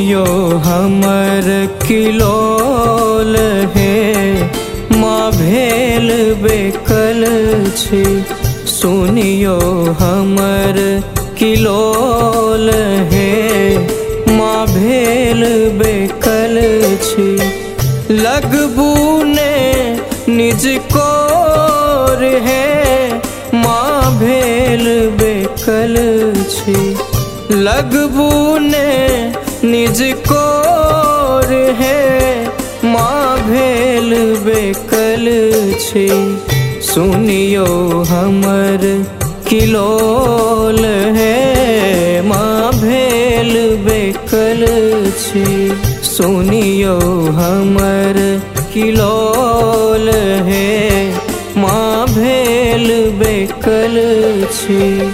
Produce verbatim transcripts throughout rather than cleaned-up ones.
सुनियो हमर किलोल हे माँ भेल बेकल छी। सुनियो हमर किलोल हे माँ भेल बेकल छी। लगबू ने निज कोर है माँ भेल बेकल छी। लगबू ने निज कोर है माँ भेल बेकल छी। सुनियो हमर किलोल है माँ भेल बेकल छी। सुनियो हमर किलोल है माँ भेल बेकल छी।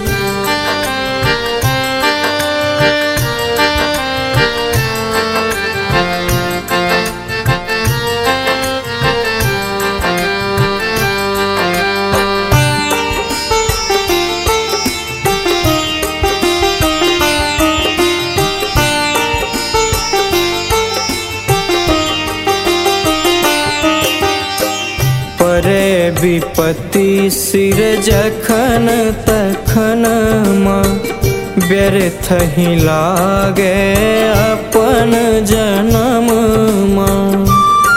परे विपत्ति सिर जखन तखन माँ व्यर्थ ही लागे अपन जन्म माँ।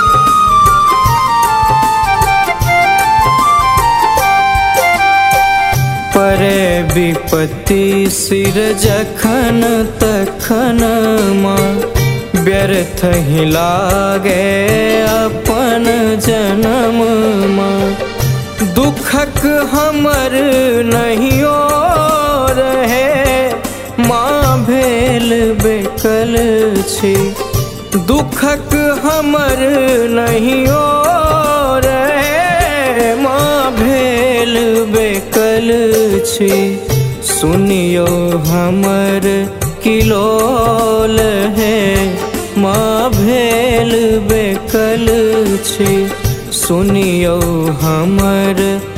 परे विपत्ति सिर जखन तखन माँ व्यर्थ ही लागे अपन जन्म माँ। दुखक हमर नहीं और है माँ भेल बेकल छी। दुखक हमर नहीं और है माँ भेल बेकल छी। सुनियो हमर किलोल है माँ भेल बेकल छी। सुनियो हमर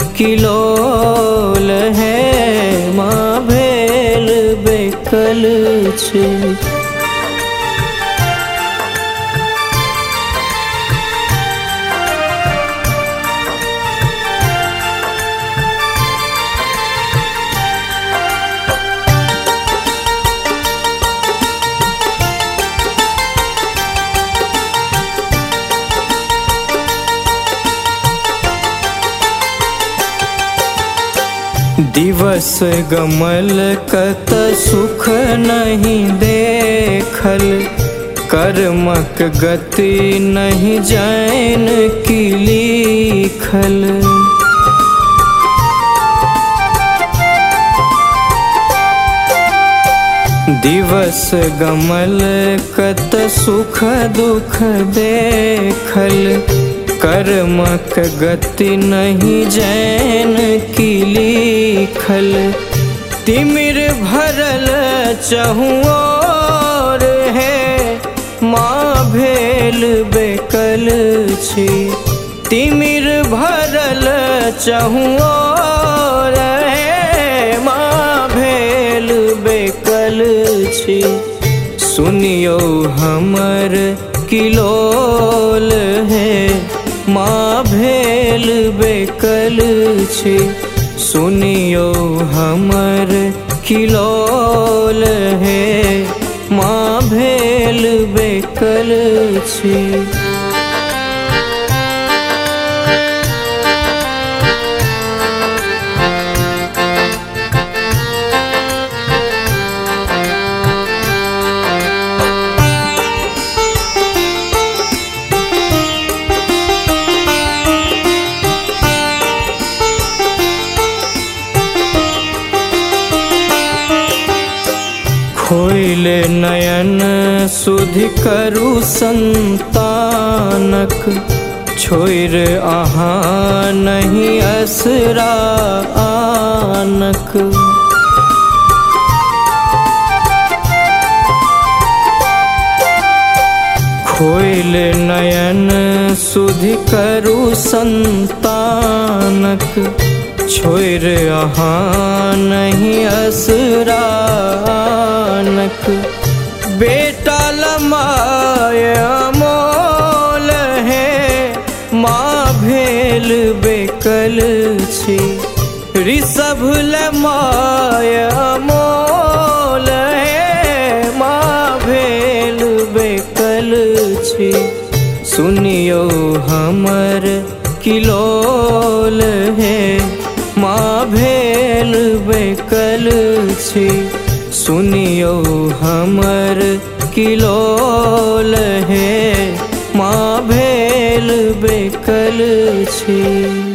किलोल है माँ भेल बेकल छी। दिवस गमल कत सुख नहीं देखल। कर्मक गति नहीं जैन की लिखल। दिवस गमल कत सुख दुख देखल। कर्मक गति नहीं जैन की लिखल। तिमिर भरल चहुओर है माँ भेल बेकल छी। तिमिर भरल चहुओर है माँ भेल बेकल छी। सुनियो हमर किलोल है माँ भेल बेकल छी। सुनियो हमर किलोल है माँ भेल बेकल छी। खोइल नयन सुधि करू संतानक। छोइर अहाँ नहीं असरा आनक। खोइल नयन सुधि करू संतानक। छोइर अहाँ नहीं असरानक। बेटा लमाय अमोल है माँ भेल बेकल छी ऋषभ लमाय अमोल है माँ भेल बेकल छी सुनियो हमर किलोल है माँ भेल बेकल छी सुनियो हमर किलोल है माँ भेल बेकल छी।